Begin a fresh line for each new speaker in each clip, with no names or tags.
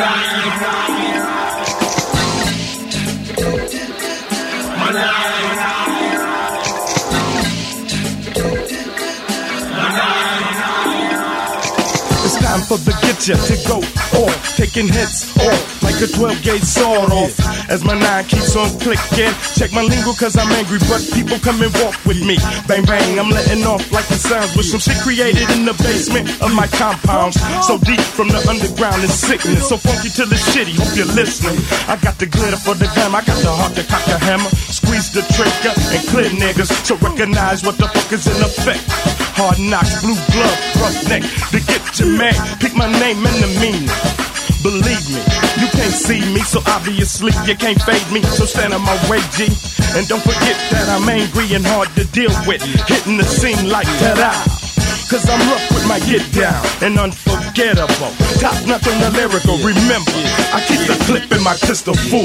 It's time for the Getcha to go off, taking hits off like a 12-gauge sword off. As my 9 keeps on clicking, check my lingo cause I'm angry, but people come and walk with me. Bang bang, I'm letting off like it sounds with some shit created in the basement of my compound. So deep from the underground is sickness, so funky to the shitty, hope you're listening. I got the glitter for the glam, I got the heart to cock the hammer, squeeze the trigger and clear niggas, so recognize what the fuck is in effect. Hard knocks, blue glove, rough neck, to get your man, pick my name and the meaning. Believe me, you can't see me, so obviously you can't fade me. So stand on my way, G. And don't forget that I'm angry and hard to deal with, hitting the scene like ta-da. Cause I'm rough with my get down and unforgettable. Top notch on the lyrical, remember, I keep the clip in my pistol full.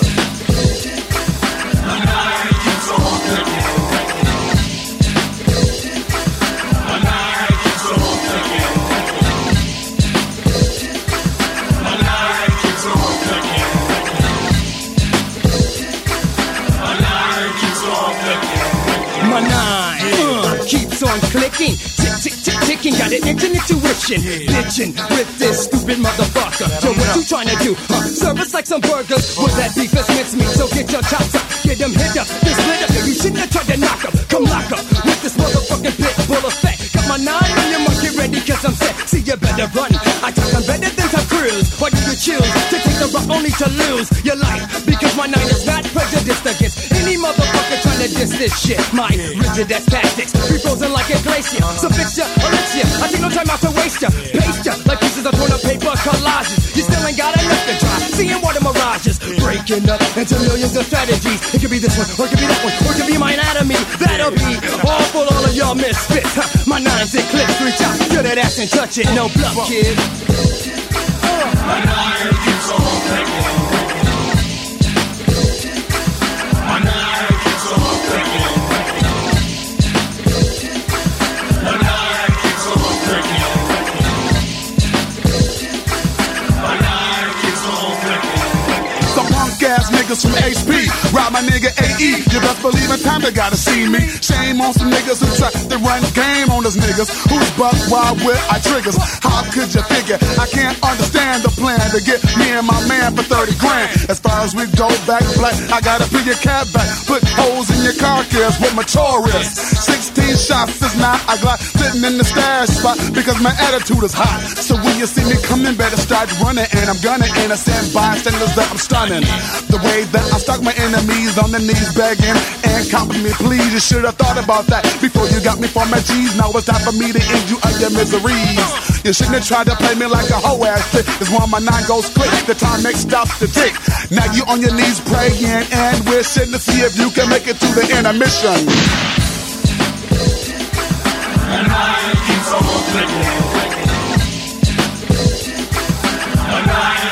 My 9 keeps on clicking, tick, tick, tick, ticking, got an infinite intuition, bitchin' with this stupid motherfucker. So what you trying to do? Service like some burgers with that beef is mincemeat. So get your chops up, get them hit up, then split up. You shouldn't have tried to knock up. Come lock up with this motherfucking pit bull effect. Got my 9 on your monkey ready cause I'm set. See you better run. I talk I'm better than Tom Cruise. Why do you choose to take the rock only to lose your life? Because my 9 is not prejudiced against any motherfucker trying to diss this shit. My rigid as tactics, be frozen like a glacier. So fix ya, elixir, I take no time out to waste ya. Paste ya, like pieces of torn up paper collages. You still ain't got enough to try, seeing water mirages. Breaking up into millions of strategies. It could be this one, or it could be that one, or it could be my anatomy. That'll be all for all of y'all misfits. My 9's in clips, reach out, feel that ass and touch it. No bluff, kid.
My 9 keeps on clicking. My 9 keeps on clicking. My 9 keeps on clicking. My 9 keeps on clicking.
Some punk ass niggas from HP rob my nigga AE. You best believe in time they gotta see me. Shame on some niggas who try to run game on us niggas. Who's buck wild with I triggers? How could you figure? I can't understand the plan to get me and my man for 30 grand. As far as we go back black, I gotta pay your cab back. Put holes in your car keys with my Taurus. 16 shots is not I got sitting in the stash spot because my attitude is hot. So when you see me coming, better start running. And I'm gonna innocent bystanders that I'm stunning. The way that I stalk my enemies on their knees begging and copy me, please. You should have thought about that before you got me for my G's. Now it's time for me to end you of your miseries. You shouldn't have tried to play me like a hoe ass chick. It's when my 9 goes click, the time next stops to tick. Now you on your knees praying and wishing to see if you can make it to the intermission.
My 9 keeps on clicking. My 9